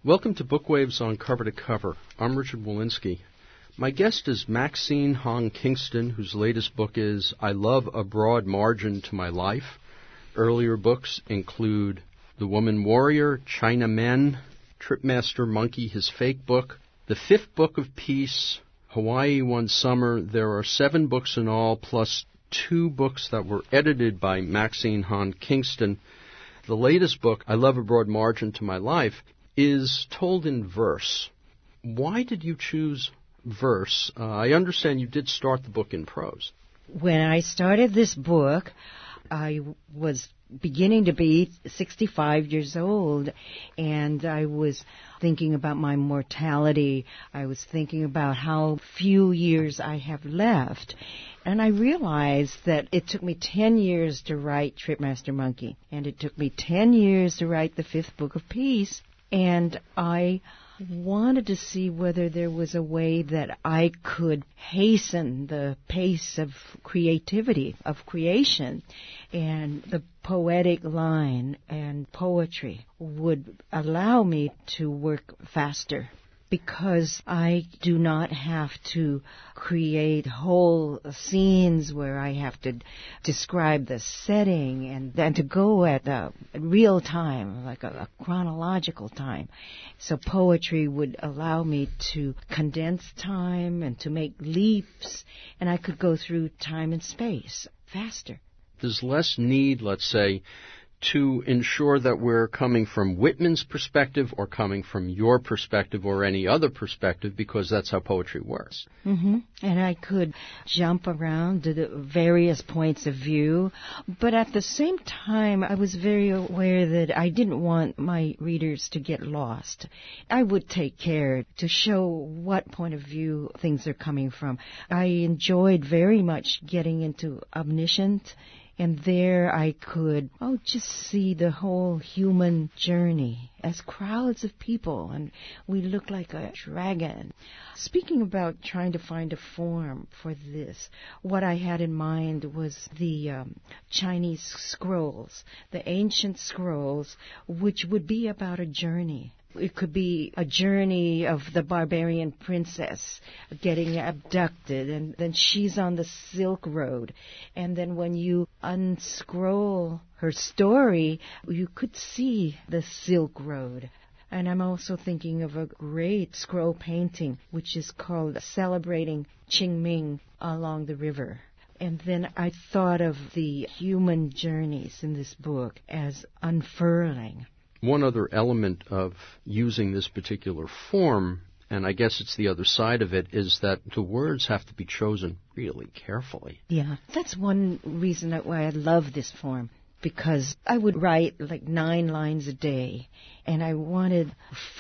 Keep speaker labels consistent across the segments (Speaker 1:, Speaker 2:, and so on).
Speaker 1: Welcome to Bookwaves on Cover to Cover. I'm Richard Walensky. My guest is Maxine Hong Kingston, whose latest book is I Love a Broad Margin to My Life. Earlier books include The Woman Warrior, China Men, Tripmaster Monkey, his fake book, The Fifth Book of Peace, Hawaii One Summer. There are 7 books in all, plus 2 books that were edited by Maxine Hong Kingston. The latest book, I Love a Broad Margin to My Life, is told in verse. Why did you choose verse? I understand you did start the book in prose.
Speaker 2: When I started this book, I was beginning to be 65 years old, and I was thinking about my mortality. I was thinking about how few years I have left. And I realized that it took me 10 years to write Tripmaster Monkey, and it took me 10 years to write the Fifth Book of Peace, and I wanted to see whether there was a way that I could hasten the pace of creativity, of creation, and the poetic line and poetry would allow me to work faster, because I do not have to create whole scenes where I have to describe the setting and then to go at a real time, like a chronological time. So poetry would allow me to condense time and to make leaps, and I could go through time and space faster.
Speaker 1: There's less need, let's say, to ensure that we're coming from Whitman's perspective or coming from your perspective or any other perspective, because that's how poetry works.
Speaker 2: Mm-hmm. And I could jump around to the various points of view, but at the same time, I was very aware that I didn't want my readers to get lost. I would take care to show what point of view things are coming from. I enjoyed very much getting into Omniscient, and there I could, just see the whole human journey as crowds of people, and we look like a dragon. Speaking about trying to find a form for this, what I had in mind was the Chinese scrolls, the ancient scrolls, which would be about a journey. It could be a journey of the barbarian princess getting abducted, and then she's on the Silk Road. And then when you unscroll her story, you could see the Silk Road. And I'm also thinking of a great scroll painting, which is called Celebrating Qingming Along the River. And then I thought of the human journeys in this book as unfurling.
Speaker 1: One other element of using this particular form, and I guess it's the other side of it, is that the words have to be chosen really carefully.
Speaker 2: Yeah, that's one reason why I love this form, because I would write like 9 lines a day, and I wanted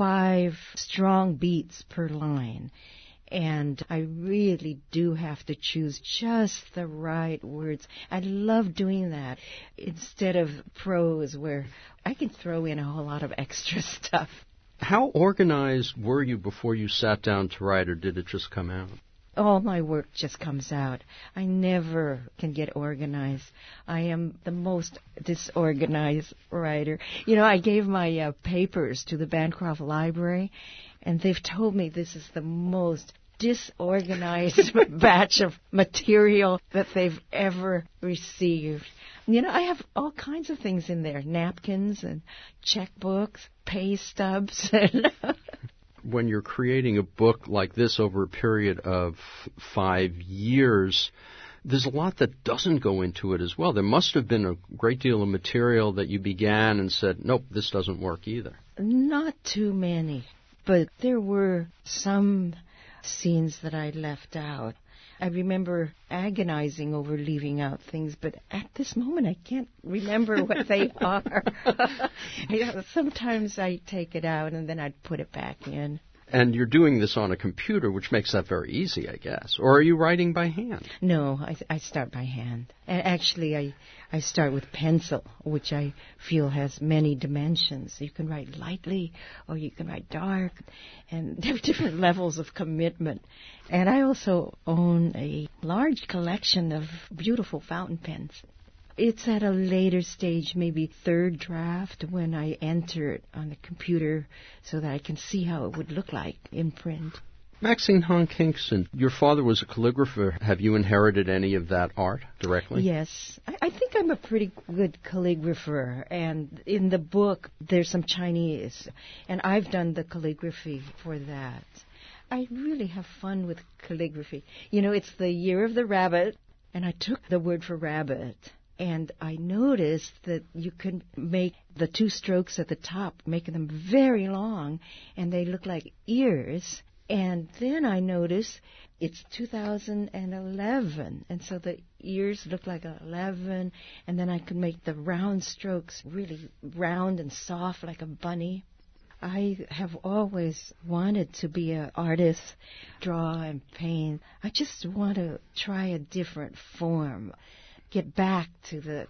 Speaker 2: 5 strong beats per line. And I really do have to choose just the right words. I love doing that instead of prose where I can throw in a whole lot of extra stuff.
Speaker 1: How organized were you before you sat down to write, or did it just come out?
Speaker 2: All my work just comes out. I never can get organized. I am the most disorganized writer. You know, I gave my papers to the Bancroft Library, and they've told me this is the most disorganized batch of material that they've ever received. You know, I have all kinds of things in there, napkins and checkbooks, pay stubs.
Speaker 1: When you're creating a book like this over a period of 5 years, there's a lot that doesn't go into it as well. There must have been a great deal of material that you began and said, nope, this doesn't work either.
Speaker 2: Not too many, but there were some scenes that I left out. I remember agonizing over leaving out things, but at this moment I can't remember what they are. Sometimes I take it out and then I'd put it back in.
Speaker 1: And you're doing this on a computer, which makes that very easy, I guess. Or are you writing by hand?
Speaker 2: No, I start by hand. And actually, I start with pencil, which I feel has many dimensions. You can write lightly or you can write dark. And there are different levels of commitment. And I also own a large collection of beautiful fountain pens. It's at a later stage, maybe third draft, when I enter it on the computer so that I can see how it would look like in print.
Speaker 1: Maxine Hong Kingston, your father was a calligrapher. Have you inherited any of that art directly?
Speaker 2: Yes. I think I'm a pretty good calligrapher. And in the book, there's some Chinese. And I've done the calligraphy for that. I really have fun with calligraphy. You know, it's the year of the rabbit, and I took the word for rabbit. And I noticed that you can make the two strokes at the top, making them very long, and they look like ears. And then I noticed it's 2011, and so the ears look like 11, and then I could make the round strokes really round and soft like a bunny. I have always wanted to be an artist, draw and paint. I just want to try a different form, get back to the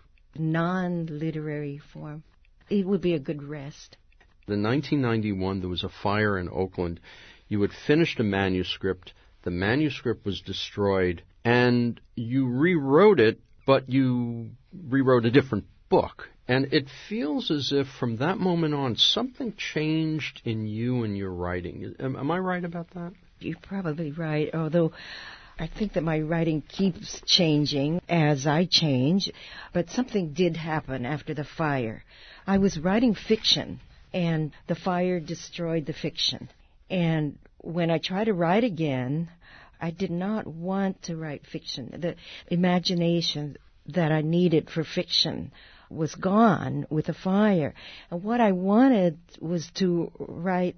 Speaker 2: non-literary form. It would be a good rest.
Speaker 1: In 1991, there was a fire in Oakland. You had finished a manuscript, the manuscript was destroyed, and you rewrote it, but you rewrote a different book. And it feels as if from that moment on, something changed in you and your writing. Am I right about that?
Speaker 2: You're probably right, although I think that my writing keeps changing as I change, but something did happen after the fire. I was writing fiction, and the fire destroyed the fiction. And when I tried to write again, I did not want to write fiction. The imagination that I needed for fiction was gone with the fire. And what I wanted was to write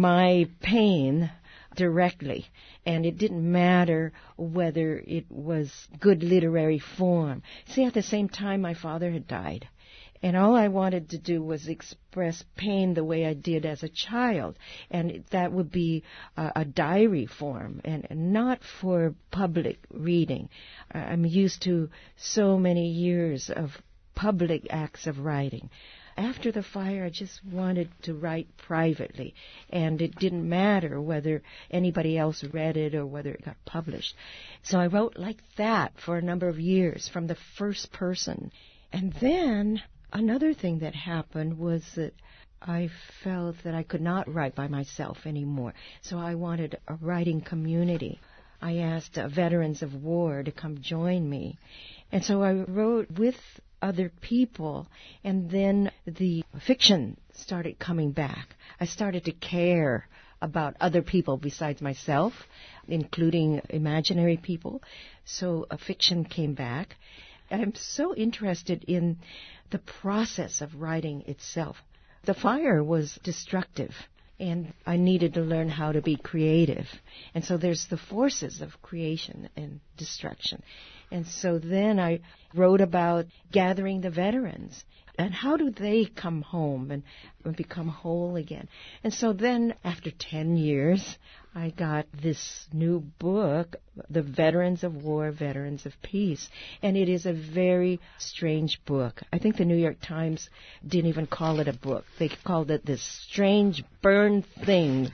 Speaker 2: my pain directly. And it didn't matter whether it was good literary form. See, at the same time, my father had died. And all I wanted to do was express pain the way I did as a child. And that would be a diary form and not for public reading. I'm used to so many years of public acts of writing. After the fire, I just wanted to write privately. And it didn't matter whether anybody else read it or whether it got published. So I wrote like that for a number of years from the first person. And then another thing that happened was that I felt that I could not write by myself anymore. So I wanted a writing community. I asked veterans of war to come join me. And so I wrote with other people, and then the fiction started coming back. I started to care about other people besides myself, including imaginary people. So a fiction came back. And I'm so interested in the process of writing itself. The fire was destructive, and I needed to learn how to be creative. And so there's the forces of creation and destruction. And so then I wrote about gathering the veterans and how do they come home and become whole again. And so then after 10 years, I got this new book, The Veterans of War, Veterans of Peace. And it is a very strange book. I think the New York Times didn't even call it a book. They called it this strange burned thing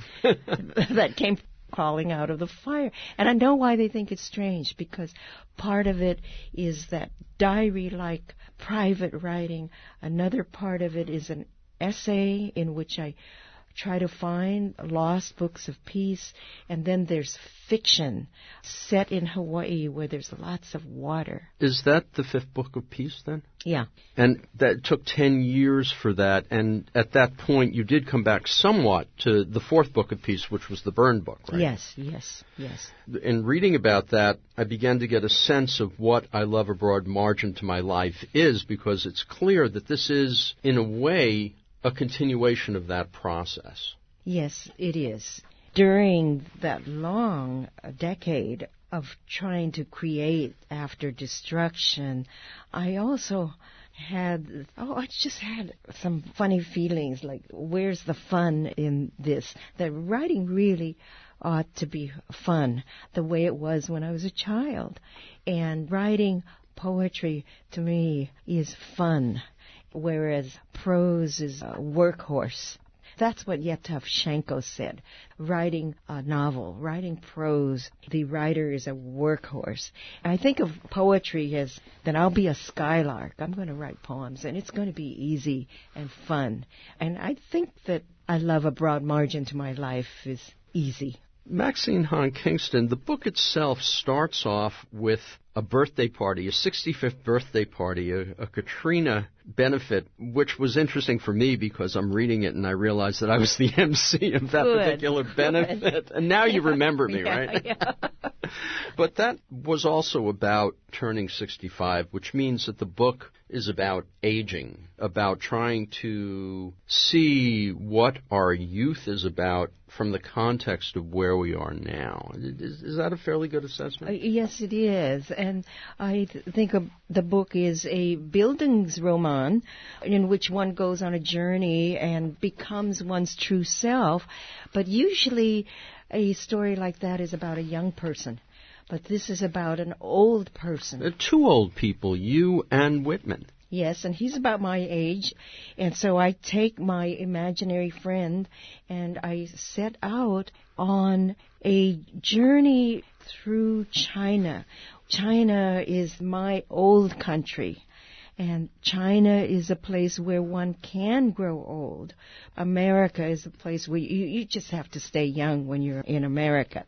Speaker 2: that came crawling out of the fire. And I know why they think it's strange, because part of it is that diary-like private writing. Another part of it is an essay in which I try to find lost books of peace. And then there's fiction set in Hawaii where there's lots of water.
Speaker 1: Is that the fifth book of peace then?
Speaker 2: Yeah.
Speaker 1: And that took 10 years for that. And at that point, you did come back somewhat to the fourth book of peace, which was the burned book, right?
Speaker 2: Yes.
Speaker 1: In reading about that, I began to get a sense of what I Love a Broad Margin to My Life is, because it's clear that this is, in a way, a continuation of that process.
Speaker 2: Yes, it is. During that long decade of trying to create after destruction, I also had some funny feelings, like, where's the fun in this? That writing really ought to be fun, the way it was when I was a child. And writing poetry, to me, is fun, whereas prose is a workhorse. That's what Yevtushenko said. Writing a novel, writing prose, the writer is a workhorse. I think of poetry as that I'll be a skylark. I'm going to write poems, and it's going to be easy and fun. And I think that I love a broad margin to my life is easy.
Speaker 1: Maxine Hong Kingston, the book itself starts off with a birthday party, a 65th birthday party, a Katrina benefit, which was interesting for me because I'm reading it and I realized that I was the MC of that particular benefit. And now you remember me, right?
Speaker 2: Yeah.
Speaker 1: But that was also about turning 65, which means that the book is about aging, about trying to see what our youth is about from the context of where we are now. Is that a fairly good assessment?
Speaker 2: Yes, it is. And I think the book is a Bildungsroman in which one goes on a journey and becomes one's true self. But usually a story like that is about a young person. But this is about an old person.
Speaker 1: Two old people, you and Whitman.
Speaker 2: Yes, and he's about my age. And so I take my imaginary friend and I set out on a journey through China. China is my old country. And China is a place where one can grow old. America is a place where you just have to stay young when you're in America.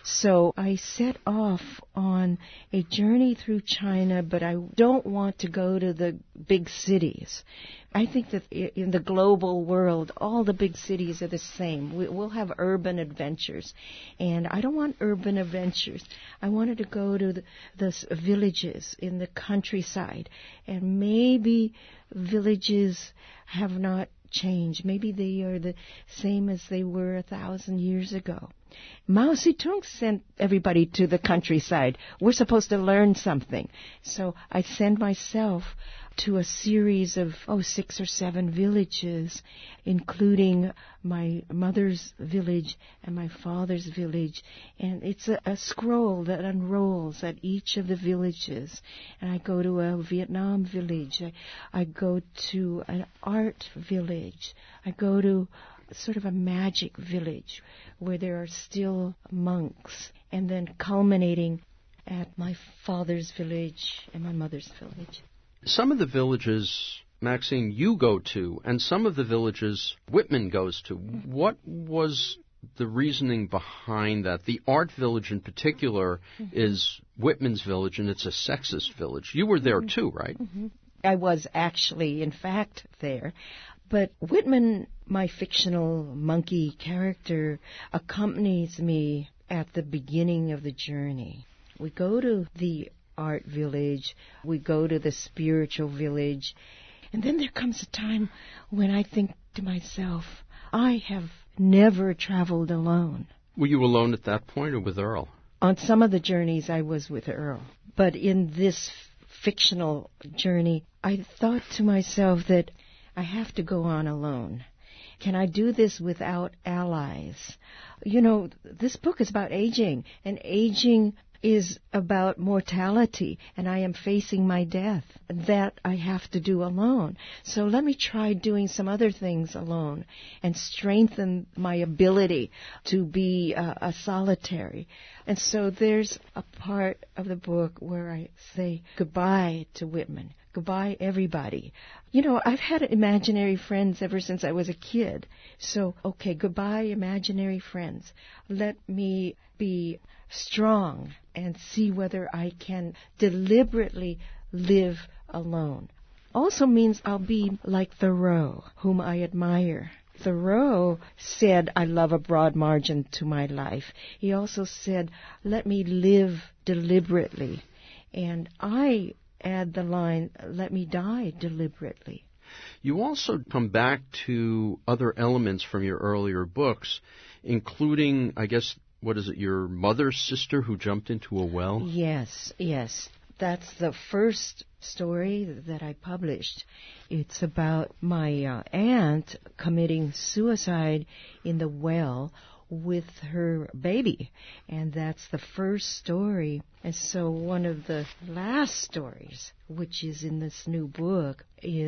Speaker 2: So I set off on a journey through China, but I don't want to go to the big cities. I think that in the global world, all the big cities are the same. We'll have urban adventures. And I don't want urban adventures. I wanted to go to the villages in the countryside. And maybe villages have not changed. Maybe they are the same as they were 1,000 years ago. Mao Zedong sent everybody to the countryside. We're supposed to learn something. So I send myself to a series of 6 or 7 villages, including my mother's village and my father's village. And it's a scroll that unrolls at each of the villages. And I go to a Vietnam village. I go to an art village. I go to sort of a magic village where there are still monks, and then culminating at my father's village and my mother's village.
Speaker 1: Some of the villages, Maxine, you go to, and some of the villages Whitman goes to. What was the reasoning behind that? The art village in particular is Whitman's village, and it's a sexist village. You were there too, right?
Speaker 2: I was actually, in fact, there. But Whitman, my fictional monkey character, accompanies me at the beginning of the journey. We go to the art village, we go to the spiritual village, and then there comes a time when I think to myself, I have never traveled alone.
Speaker 1: Were you alone at that point or with Earl?
Speaker 2: On some of the journeys I was with Earl. But in this fictional journey, I thought to myself that I have to go on alone. Can I do this without allies? You know, this book is about aging, and aging is about mortality, and I am facing my death. That I have to do alone. So let me try doing some other things alone and strengthen my ability to be a solitary. And so there's a part of the book where I say goodbye to Whitman. Goodbye, everybody. You know, I've had imaginary friends ever since I was a kid. So, okay, goodbye, imaginary friends. Let me be strong and see whether I can deliberately live alone. Also means I'll be like Thoreau, whom I admire. Thoreau said, I love a broad margin to my life. He also said, let me live deliberately. And I add the line, let me die deliberately.
Speaker 1: You also come back to other elements from your earlier books, including, I guess, what is it, your mother's sister who jumped into a well?
Speaker 2: Yes. That's the first story that I published. It's about my aunt committing suicide in the well with her baby, and that's the first story. And so one of the last stories, which is in this new book, is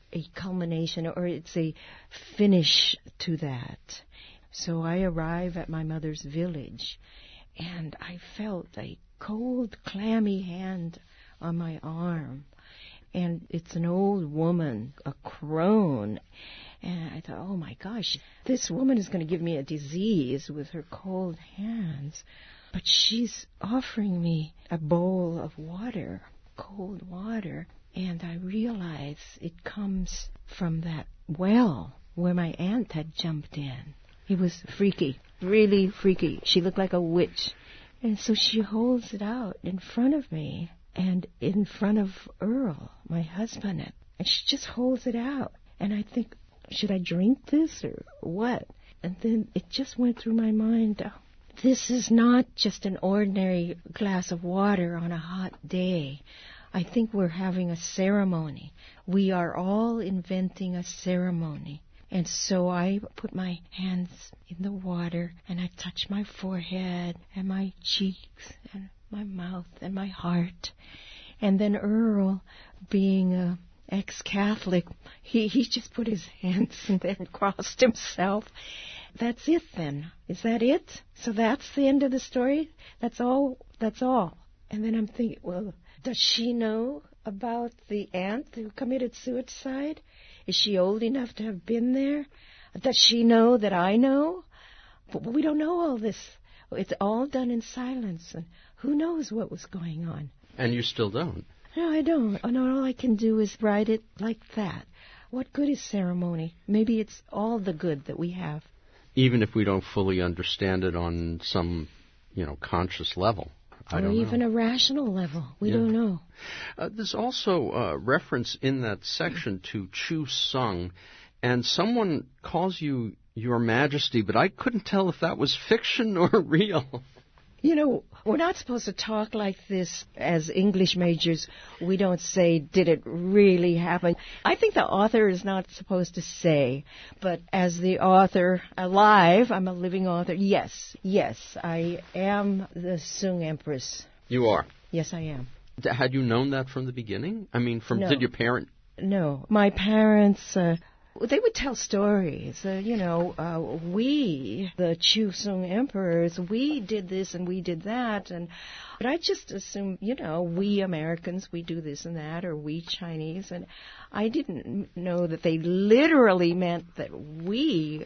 Speaker 2: a culmination, or it's a finish to that. So I arrive at my mother's village, and I felt a cold, clammy hand on my arm. And it's an old woman, a crone. And I thought, oh my gosh, this woman is going to give me a disease with her cold hands. But she's offering me a bowl of water, cold water. And I realize it comes from that well where my aunt had jumped in. It was freaky, really freaky. She looked like a witch. And so she holds it out in front of me and in front of Earl, my husband. And she just holds it out. And I think, should I drink this or what? And then it just went through my mind, oh, this is not just an ordinary glass of water on a hot day. I think we're having a ceremony. We are all inventing a ceremony. And so I put my hands in the water and I touch my forehead and my cheeks and my mouth and my heart. And then Earl, being a ex-Catholic, he just put his hands and then crossed himself. That's it then. Is that it? So that's the end of the story? That's all? That's all. And then I'm thinking, well, does she know about the aunt who committed suicide? Is she old enough to have been there? Does she know that I know? But we don't know all this. It's all done in silence, and who knows what was going on.
Speaker 1: And you still don't?
Speaker 2: No, I don't. All I can do is write it like that. What good is ceremony? Maybe it's all the good that we have.
Speaker 1: Even if we don't fully understand it on some, conscious level. I don't know. Or
Speaker 2: even a rational level. We don't know.
Speaker 1: There's also a reference in that section to Chu Sung, and someone calls you Your Majesty, but I couldn't tell if that was fiction or real.
Speaker 2: We're not supposed to talk like this as English majors. We don't say, did it really happen? I think the author is not supposed to say, but as the author alive, I'm a living author, yes, I am the Sung Empress.
Speaker 1: You are?
Speaker 2: Yes, I am.
Speaker 1: Had you known that from the beginning? I mean,
Speaker 2: No.
Speaker 1: Did your parent?
Speaker 2: No. My parents... they would tell stories. We, the Chu Sung emperors, we did this and we did that. But I just assumed, we Americans, we do this and that, or we Chinese. And I didn't know that they literally meant that we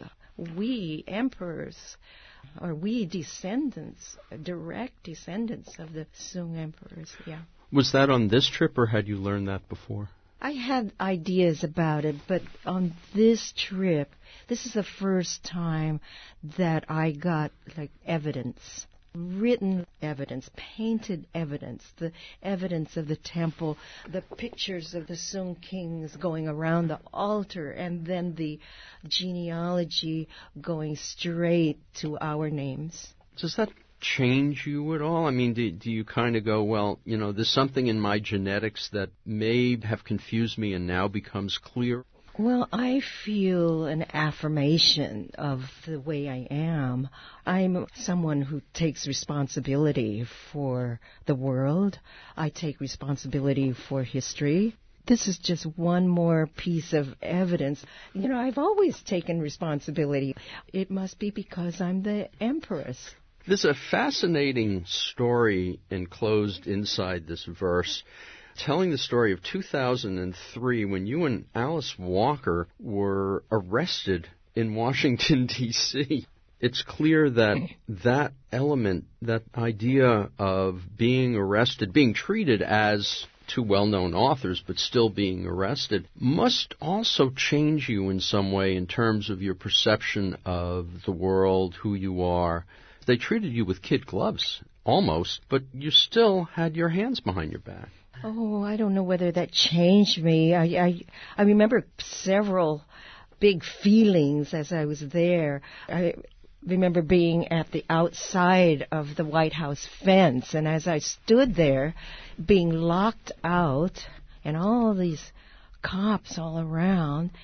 Speaker 2: emperors, or we descendants, direct descendants of the Sung emperors, yeah.
Speaker 1: Was that on this trip, or had you learned that before?
Speaker 2: I had ideas about it, but on this trip, this is the first time that I got, evidence, written evidence, painted evidence, the evidence of the temple, the pictures of the Sung kings going around the altar, and then the genealogy going straight to our names.
Speaker 1: Does that change you at all? I mean, do you kind of go, well, there's something in my genetics that may have confused me and now becomes clear?
Speaker 2: Well, I feel an affirmation of the way I am. I'm someone who takes responsibility for the world. I take responsibility for history. This is just one more piece of evidence. I've always taken responsibility. It must be because I'm the empress.
Speaker 1: There's a fascinating story enclosed inside this verse, telling the story of 2003 when you and Alice Walker were arrested in Washington, D.C. It's clear that element, that idea of being arrested, being treated as two well-known authors but still being arrested, must also change you in some way in terms of your perception of the world, who you are. They treated you with kid gloves, almost, but you still had your hands behind your back.
Speaker 2: Oh, I don't know whether that changed me. I remember several big feelings as I was there. I remember being at the outside of the White House fence, and as I stood there, being locked out, and all these cops all around,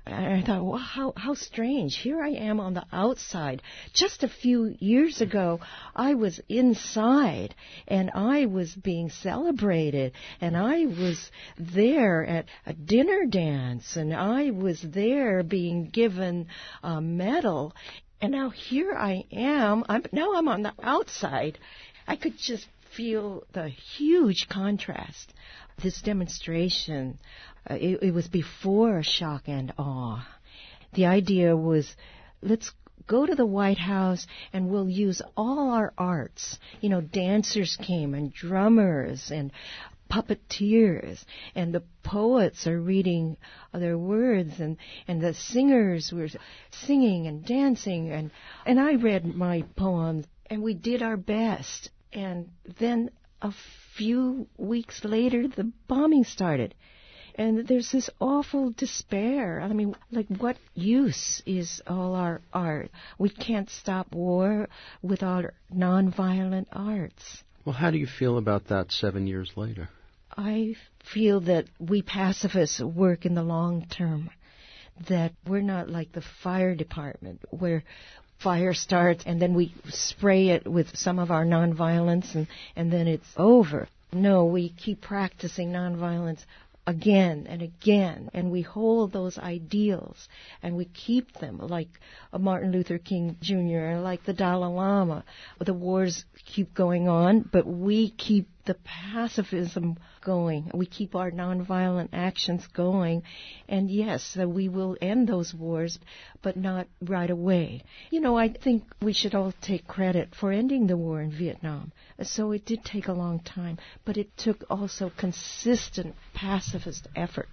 Speaker 2: And I thought, well, how strange. Here I am on the outside. Just a few years ago, I was inside, and I was being celebrated, and I was there at a dinner dance, and I was there being given a medal. And now here I am. Now I'm on the outside. I could just feel the huge contrast. This demonstration, it was before shock and awe. The idea was, let's go to the White House and we'll use all our arts. You know, dancers came and drummers and puppeteers, and the poets are reading their words, and the singers were singing and dancing, and I read my poems, and we did our best. And then a few weeks later, the bombing started. And there's this awful despair. I mean, like, what use is all our art? We can't stop war with our nonviolent arts.
Speaker 1: Well, how do you feel about that 7 years later?
Speaker 2: I feel that we pacifists work in the long term, that we're not like the fire department where fire starts and then we spray it with some of our nonviolence and then it's over. No, we keep practicing nonviolence again and again, and we hold those ideals and we keep them, like Martin Luther King Jr. and like the Dalai Lama. The wars keep going on, but we keep the pacifism going. We keep our nonviolent actions going. And yes, we will end those wars, but not right away. You know, I think we should all take credit for ending the war in Vietnam. So it did take a long time, but it took also consistent pacifist effort.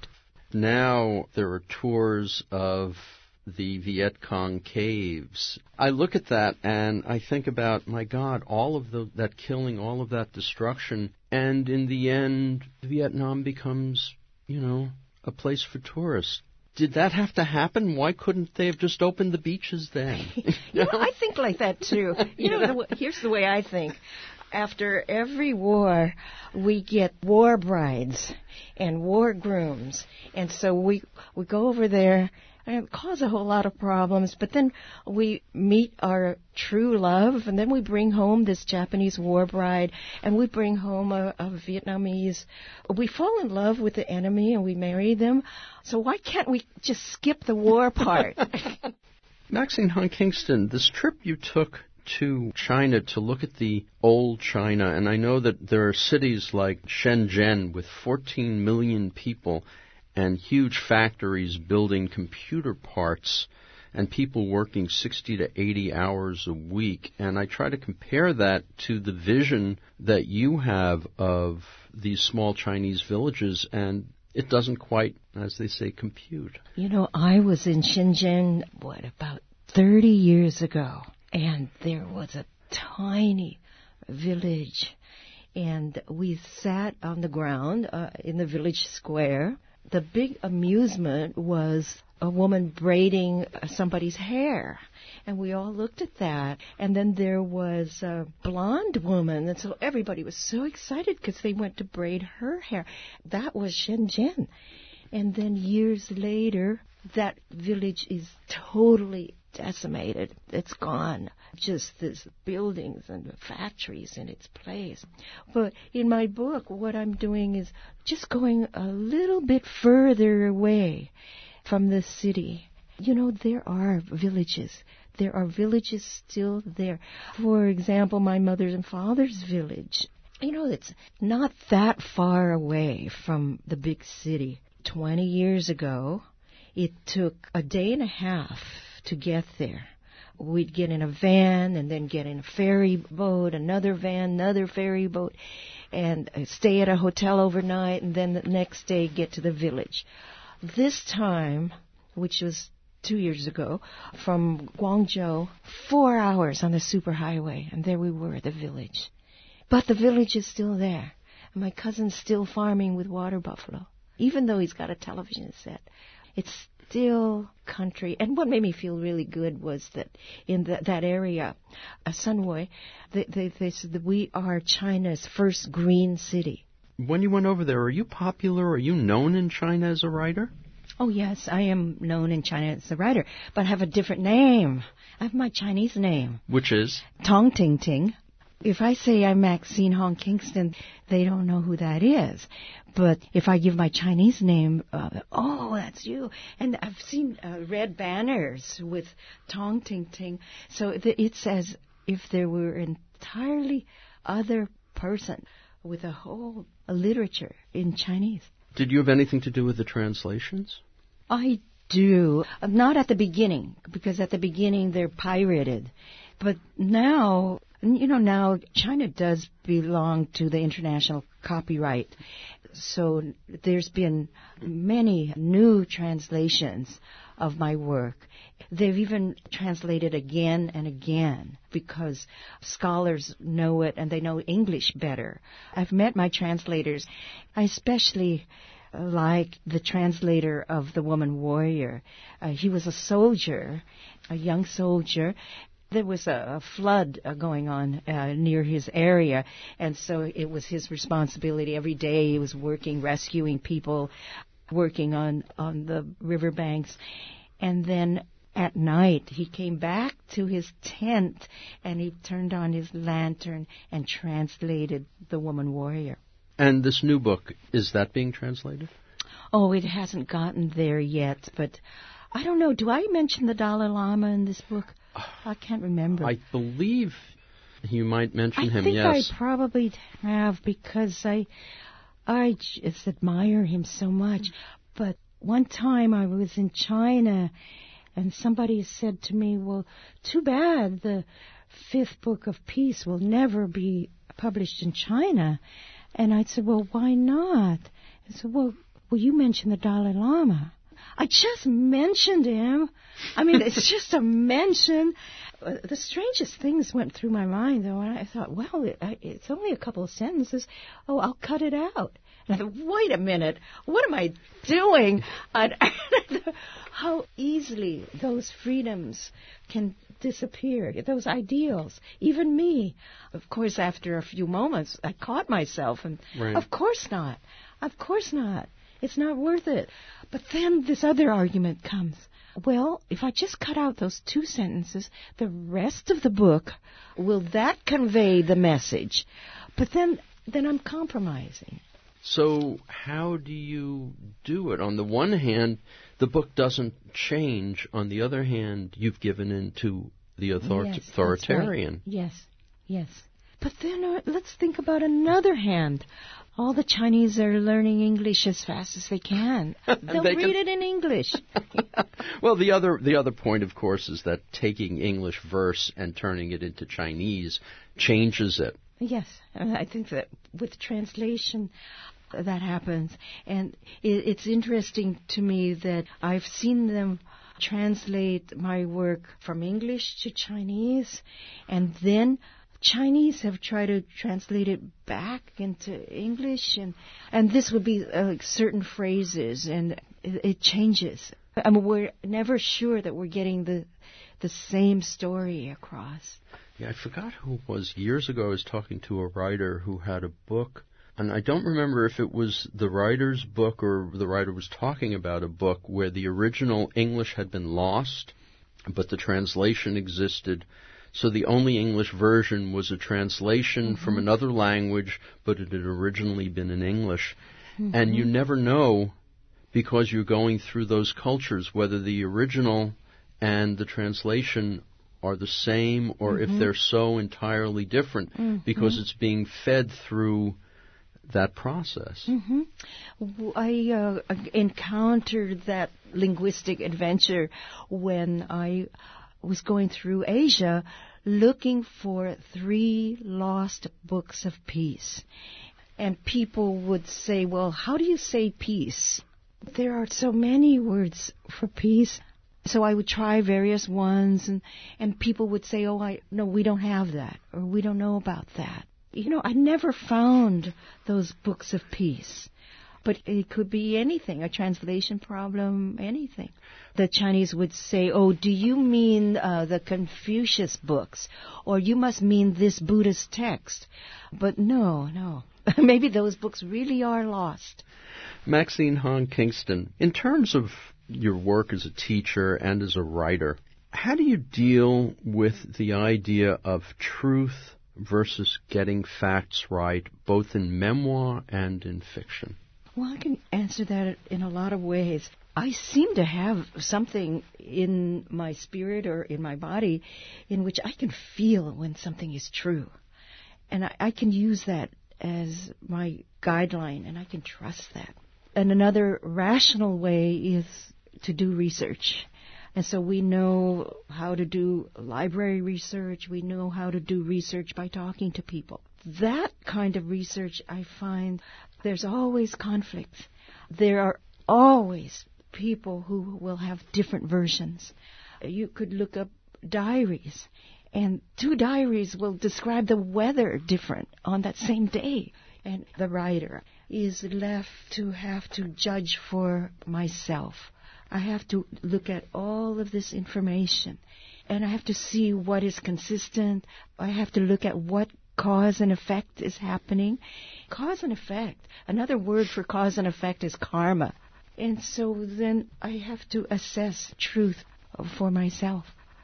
Speaker 1: Now there are tours of the Viet Cong caves. I look at that and I think about, my God, all of that killing, all of that destruction, and in the end, Vietnam becomes, you know, a place for tourists. Did that have to happen? Why couldn't they have just opened the beaches then?
Speaker 2: You know, I think like that too. Here's the way I think. After every war, we get war brides and war grooms, and so we go over there. And it causes a whole lot of problems, but then we meet our true love, and then we bring home this Japanese war bride, and we bring home a Vietnamese. We fall in love with the enemy, and we marry them. So why can't we just skip the war part?
Speaker 1: Maxine Hong Kingston, this trip you took to China to look at the old China, and I know that there are cities like Shenzhen with 14 million people, and huge factories building computer parts and people working 60 to 80 hours a week. And I try to compare that to the vision that you have of these small Chinese villages, and it doesn't quite, as they say, compute.
Speaker 2: You know, I was in Shenzhen, about 30 years ago, and there was a tiny village, and we sat on the ground in the village square. The big amusement was a woman braiding somebody's hair. And we all looked at that. And then there was a blonde woman. And so everybody was so excited because they went to braid her hair. That was Shenzhen. And then years later, that village is totally decimated. It's gone. Just these buildings and factories in its place. But in my book, what I'm doing is just going a little bit further away from the city. You know, there are villages. There are villages still there. For example, my mother's and father's village. You know, it's not that far away from the big city. 20 years ago, it took a day and a half to get there. We'd get in a van and then get in a ferry boat, another van, another ferry boat, and stay at a hotel overnight, and then the next day get to the village. This time, which was 2 years ago, from Guangzhou, 4 hours on the superhighway, and there we were at the village. But the village is still there, and my cousin's still farming with water buffalo, even though he's got a television set. It's still country. And what made me feel really good was that in that area, Sunway, they said that we are China's first green city.
Speaker 1: When you went over there, are you popular? Are you known in China as a writer?
Speaker 2: Oh, yes, I am known in China as a writer, but I have a different name. I have my Chinese name.
Speaker 1: Which is?
Speaker 2: Tong Ting Ting. If I say I'm Maxine Hong Kingston, they don't know who that is. But if I give my Chinese name, oh, that's you. And I've seen red banners with Tong Ting Ting. So it's as if there were an entirely other person with a whole literature in Chinese.
Speaker 1: Did you have anything to do with the translations?
Speaker 2: I do. Not at the beginning, because at the beginning they're pirated. But now, now China does belong to the international copyright. So there's been many new translations of my work. They've even translated again and again because scholars know it and they know English better. I've met my translators. I especially like the translator of The Woman Warrior. He was a soldier, a young soldier. There was a flood going on near his area, and so it was his responsibility. Every day he was working, rescuing people, working on the riverbanks. And then at night he came back to his tent and he turned on his lantern and translated The Woman Warrior.
Speaker 1: And this new book, is that being translated?
Speaker 2: Oh, it hasn't gotten there yet, but I don't know. Do I mention the Dalai Lama in this book? I can't remember.
Speaker 1: I believe you might mention him, yes.
Speaker 2: I think I probably have because I just admire him so much. But one time I was in China and somebody said to me, well, too bad the 5th book of Peace will never be published in China. And I said, well, why not? I said, well, you mentioned the Dalai Lama. I just mentioned him. I mean, it's just a mention. The strangest things went through my mind, though, and I thought, well, it's only a couple of sentences. Oh, I'll cut it out. And I thought, wait a minute, what am I doing? How easily those freedoms can disappear, those ideals, even me. Of course, after a few moments, I caught myself, and
Speaker 1: right.
Speaker 2: Of course not. Of course not. It's not worth it. But then this other argument comes. Well, if I just cut out those 2 sentences, the rest of the book, will that convey the message? But then I'm compromising.
Speaker 1: So how do you do it? On the one hand, the book doesn't change. On the other hand, you've given in to the authoritarian.
Speaker 2: Yes, right. Yes. But then let's think about another hand. All the Chinese are learning English as fast as they can. They'll read it in English.
Speaker 1: Well, the other point, of course, is that taking English verse and turning it into Chinese changes it.
Speaker 2: Yes, I think that with translation that happens. And it's interesting to me that I've seen them translate my work from English to Chinese, and then Chinese have tried to translate it back into English, and this would be certain phrases, and it changes. I mean, we're never sure that we're getting the same story across.
Speaker 1: Yeah, I forgot who it was. Years ago I was talking to a writer who had a book, and I don't remember if it was the writer's book or the writer was talking about a book where the original English had been lost, but the translation existed. So the only English version was a translation from another language, but it had originally been in English. Mm-hmm. And you never know, because you're going through those cultures, whether the original and the translation are the same or if they're so entirely different, because it's being fed through that process.
Speaker 2: I encountered that linguistic adventure when I was going through Asia looking for 3 lost books of peace. And people would say, well, how do you say peace? There are so many words for peace. So I would try various ones, and people would say, no, we don't have that, or we don't know about that. I never found those books of peace. But it could be anything, a translation problem, anything. The Chinese would say, do you mean the Confucius books? Or you must mean this Buddhist text. But no. Maybe those books really are lost.
Speaker 1: Maxine Hong Kingston, in terms of your work as a teacher and as a writer, how do you deal with the idea of truth versus getting facts right, both in memoir and in fiction?
Speaker 2: Well, I can answer that in a lot of ways. I seem to have something in my spirit or in my body in which I can feel when something is true. And I can use that as my guideline, and I can trust that. And another rational way is to do research. And so we know how to do library research. We know how to do research by talking to people. That kind of research, I find there's always conflict. There are always people who will have different versions. You could look up diaries, and two diaries will describe the weather different on that same day. And the writer is left to have to judge for myself. I have to look at all of this information, and I have to see what is consistent. I have to look at what cause and effect is happening. Cause and effect. Another word for cause and effect is karma. And so then I have to assess truth for myself.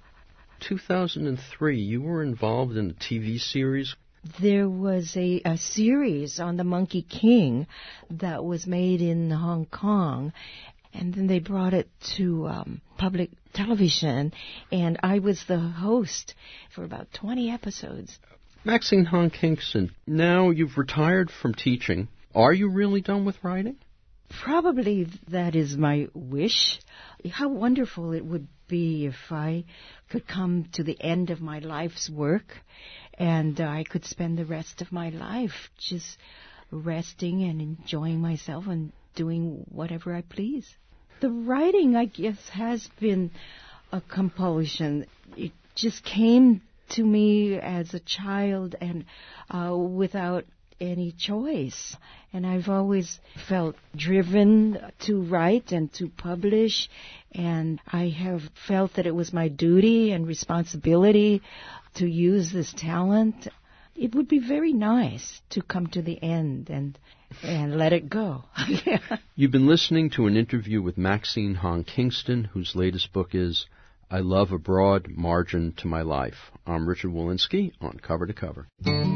Speaker 1: 2003, you were involved in a TV series.
Speaker 2: There was a series on the Monkey King that was made in Hong Kong, and then they brought it to public television, and I was the host for about 20 episodes.
Speaker 1: Maxine Hong Kingston, now you've retired from teaching. Are you really done with writing?
Speaker 2: Probably that is my wish. How wonderful it would be if I could come to the end of my life's work and I could spend the rest of my life just resting and enjoying myself and doing whatever I please. The writing, I guess, has been a compulsion. It just came to me as a child and without any choice. And I've always felt driven to write and to publish, and I have felt that it was my duty and responsibility to use this talent. It would be very nice to come to the end and let it go.
Speaker 1: You've been listening to an interview with Maxine Hong Kingston, whose latest book is I Love a Broad Margin to My Life. I'm Richard Wolinski on Cover to Cover.